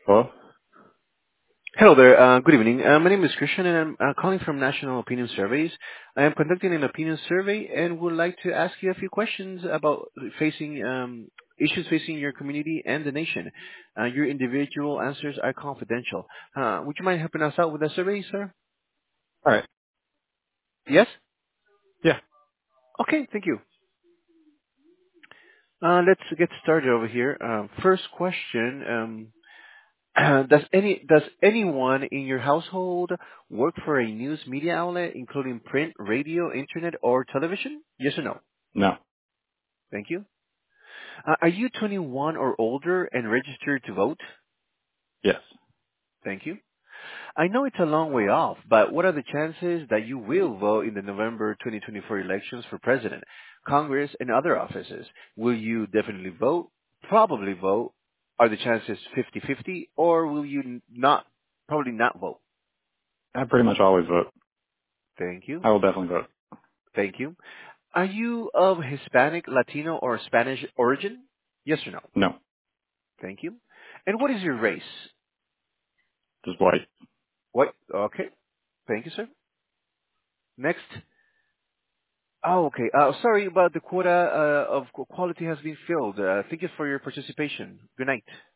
Hello? Hello there. Good evening. My name is Christian, and I'm calling from National Opinion Surveys. I am conducting an opinion survey and would like to ask you a few questions about facing issues facing your community and the nation. Your individual answers are confidential. Would you mind helping us out with the survey, sir? All right. Yes? Yeah. Okay, thank you. Let's get started over here. First question. Does anyone in your household work for a news media outlet, including print, radio, internet, or television? Yes or no? No. Thank you. Are you 21 or older and registered to vote? Yes. Thank you. I know it's a long way off, but what are the chances that you will vote in the November 2024 elections for president, Congress, and other offices? Will you definitely vote? Probably vote? Are the chances 50-50, or will you not, probably not vote? I pretty much always vote. Thank you. I will definitely vote. Thank you. Are you of Hispanic, Latino, or Spanish origin? Yes or no? No. Thank you. And what is your race? Just white. What? Okay. Thank you, sir. Next. Oh, okay. Sorry about the quota of quality has been filled. Thank you for your participation. Good night.